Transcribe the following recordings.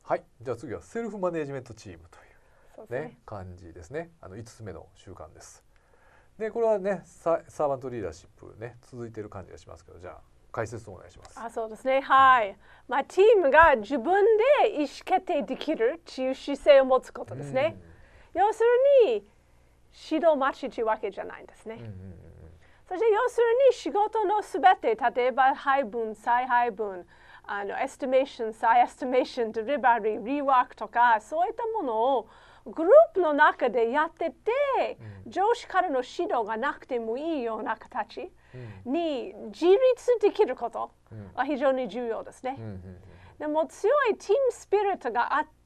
はい、じゃあ次はセルフマネジメントチームというそうですね。 感じですね。5つ目の習慣です。でこれはねサーバントリーダーシップね続いている感じがしますけど、じゃあ解説をお願いします。 そうですね。はい。チームが自分で意思決定できるという姿勢を持つことですね。要するに指導待ちというわけじゃないんですね。そして要するに仕事のすべて、例えば配分、再配分、エスティメーション、再エスティメーション、デリバリー、リワークとか、そういったものをグループの中でやってて、上司からの指導がなくてもいいような形に自立できることが非常に重要ですね。でも強いチームスピリットがあって、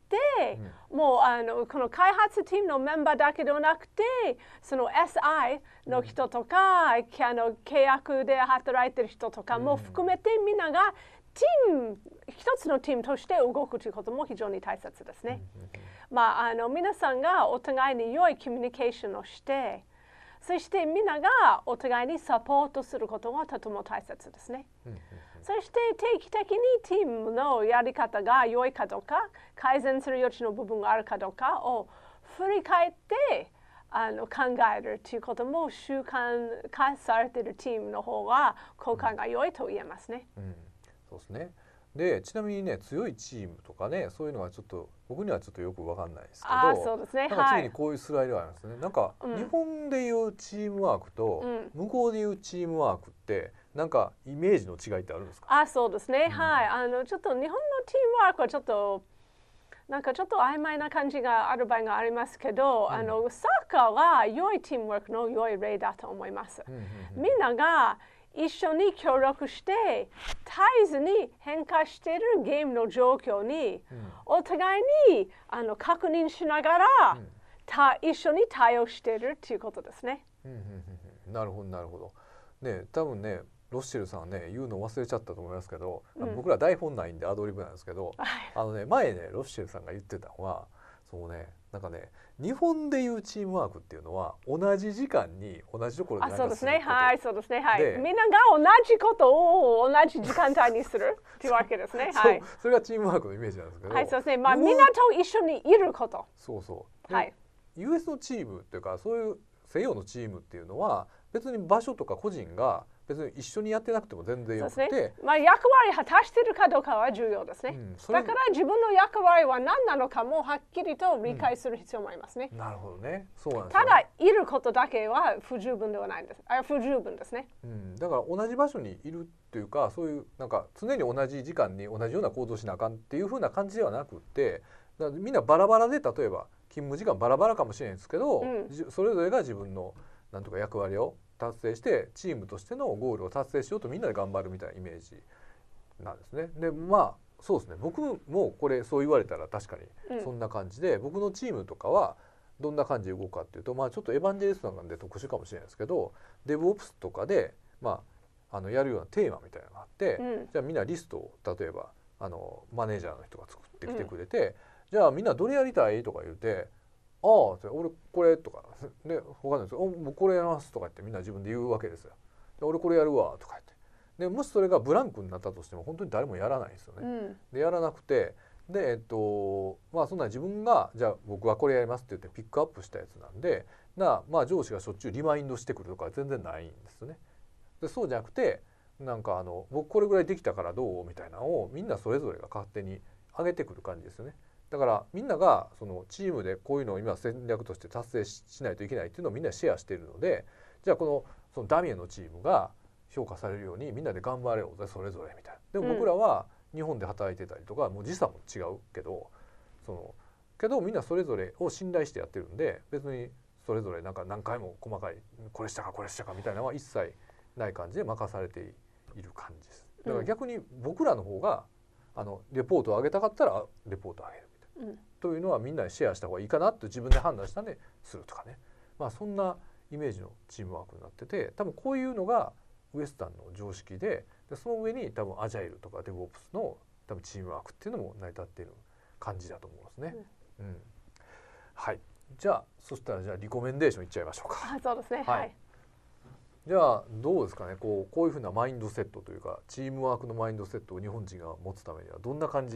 もうこの開発チームのメンバーだけではなくて、その SI の人とか、契約で働いている人とかも含めて、みんなが一つのチームとして動くということも非常に大切ですね。皆さんがお互いに良いコミュニケーションをして、そしてみんながお互いにサポートすることがとても大切ですね。そして定期的にチームのやり方が良いかどうか、改善する余地の部分があるかどうかを振り返って考えるということも習慣化されているチームの方が効果が良いと言えますね。 そうですね。でちなみにね強いチームとかねそういうのはちょっと僕にはちょっとよく分かんないですけど、 そうですね、 なんか次にこういうスライドがありますね。なんか日本でいうチームワークと向こうでいうチームワークってなんかイメージの違いってあるんですか？ そうですね、はい。ちょっと日本のチームワークはちょっと曖昧な感じがある場合がありますけど、サッカーは良いチームワークの良い例だと思います。みんなが一緒に協力して絶えずに変化しているゲームの状況にお互いに確認しながら、一緒に対応しているということですね。 なるほどなるほど。ね多分ねロッシェルさんね言うの忘れちゃったと思いますけど、僕ら台本ないんでアドリブなんですけど、前ねロッシェルさんが言ってたのはそうねなんかね日本でいうチームワークっていうのは同じ時間に同じところでそうですね、はい、そうですね、はい。みんなが同じことを同じ時間帯にするというわけですね。はい。 それがチームワークのイメージなんですけど、 はい、そうですね。みんなと一緒にいること。 そうそう。 はい。 US のチームっていうかそういう西洋のチームっていうのは別に場所とか個人が別に一緒にやってなくても全然よくて、 役割果たしているかどうかは重要ですね。だから自分の役割は何なのかもはっきりと理解する必要もありますね。 なるほどね。そうなんですよね。 ただいることだけは不十分ではないんです。不十分ですね。 だから同じ場所にいるっていうか、そういうなんか常に同じ時間に同じような行動しなあかんっていう風な感じではなくって、だからみんなバラバラで例えば勤務時間バラバラかもしれないんですけど、それぞれが自分のなんとか役割を達成してチームとしてのゴールを達成しようとみんなで頑張るみたいなイメージなんですね。でそうですね、僕もこれそう言われたら確かにそんな感じで、僕のチームとかはどんな感じで動くかっていうと、ちょっとエヴァンジェリストなんで特殊かもしれないですけど、DevOps とかでやるようなテーマみたいなのがあって、じゃあみんなリストを例えばマネージャーの人が作ってきてくれて、じゃあみんなどれやりたいとか言うて、俺これとかで他の人僕これやりますとか言ってみんな自分で言うわけですよ。で俺これやるわとか言って、でもしそれがブランクになったとしても本当に誰もやらないんですよね。でやらなくて、でそんな自分がじゃあ僕はこれやりますって言ってピックアップしたやつなんで上司がしょっちゅうリマインドしてくるとか全然ないんですよね。でそうじゃなくてなんか僕これぐらいできたからどうみたいなのをみんなそれぞれが勝手に上げてくる感じですよね。だからみんながそのチームでこういうのを今戦略として達成しないといけないっていうのをみんなシェアしているので、じゃあそのダミエのチームが評価されるようにみんなで頑張れようぜそれぞれみたいな。でも僕らは日本で働いてたりとかもう時差も違うけどみんなそれぞれを信頼してやってるんで、別にそれぞれなんか何回も細かいこれしたかこれしたかみたいなのは一切ない感じで任されている感じです。だから逆に僕らの方がレポートを上げたかったらレポートを上げるみたいな、というのはみんなでシェアした方がいいかなと自分で判断したんでするとかね、そんなイメージのチームワークになってて、多分こういうのがウエスタンの常識で、その上に多分アジャイルとかデブオプスの多分チームワークっていうのも成り立っている感じだと思うんですね。はい、じゃあそしたらリコメンデーションいっちゃいましょうか。 そうですね。はい。 じゃあどうですかね、こういうふうなマインドセットというかチームワークのマインドセットを日本人が持つためにはどんな感じ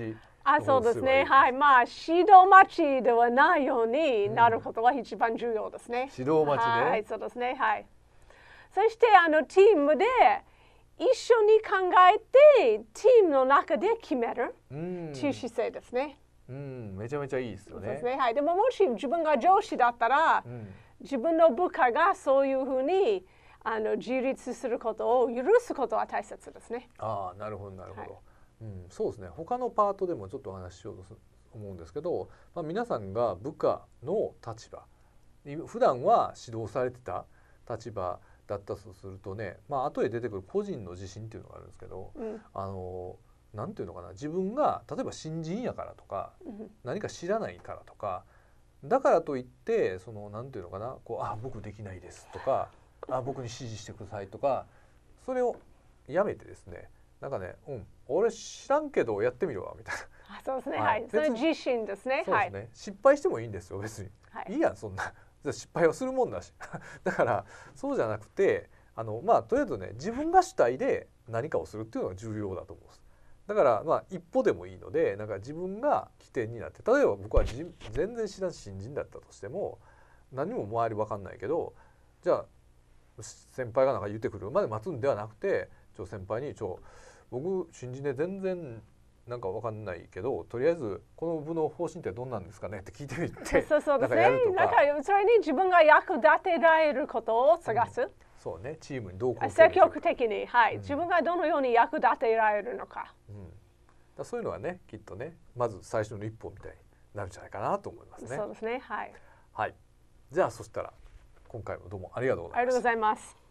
そうですね。はい。まあ指導待ちではないようになることが一番重要ですね。 指導待ちね。 はい、そうですね。はい。そしてチームで一緒に考えてチームの中で決めるという姿勢ですね。 めちゃめちゃいいですよね。 そうですね。はい。でももし自分が上司だったら、自分の部下がそういうふうに自立することを許すことは大切ですね。 なるほどなるほど。はい、そうですね。他のパートでもちょっとお話ししようと思うんですけど、皆さんが部下の立場、普段は指導されてた立場だったとするとね、後で出てくる個人の自信っていうのがあるんですけど、なんていうのかな、自分が例えば新人やからとか、何か知らないからとか、だからといってなんていうのかな、僕できないですとか、僕に指示してくださいとか、それをやめてですね、なんかね、俺知らんけどやってみるわみたいな。 そうですね。はい。それ自信ですね。 そうですね。失敗してもいいんですよ、別に。いいやんそんな。失敗はするもんだし。だからそうじゃなくて、とりあえずね、自分が主体で何かをするっていうのが重要だと思うんです。だから一歩でもいいので、なんか自分が起点になって、例えば僕は全然知らん新人だったとしても、何も周り分かんないけど、じゃあ先輩がなんか言ってくるまで待つんではなくて、先輩に僕新人で全然なんか分かんないけど、とりあえずこの部の方針ってどんなんですかねって聞いてみて、 そうですね。なんかそれに自分が役立てられることを探す。 そうね、チームにどう貢献積極的に、はい、自分がどのように役立てられるのか。 そういうのはね、きっとね、まず最初の一歩みたいになるんじゃないかなと思いますね。 そうですね。はい。 はい。じゃあそしたら今回もどうもありがとうございました。 ありがとうございます。